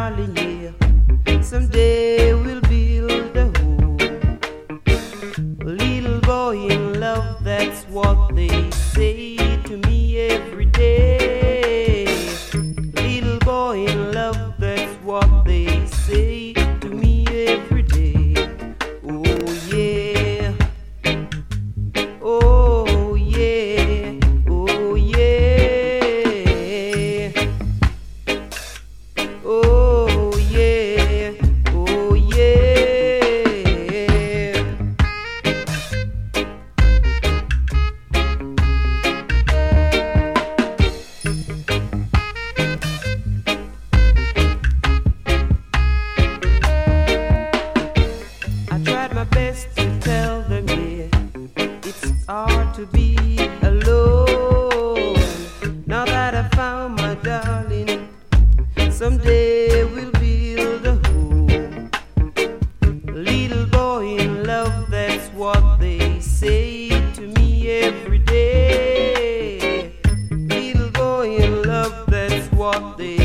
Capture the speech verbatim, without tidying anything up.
darling, yeah. Someday we'll build a home. Little boy in love, that's what they say to me every day. Little boy in love, that's what they say to me every day. Oh yeah, oh yeah, oh yeah, oh yeah, oh yeah. I tried my best to tell them, yeah, it's hard to be alone. Now that I found my darling, someday we'll build a home. Little boy in love, that's what they say to me every day. Little boy in love, that's what they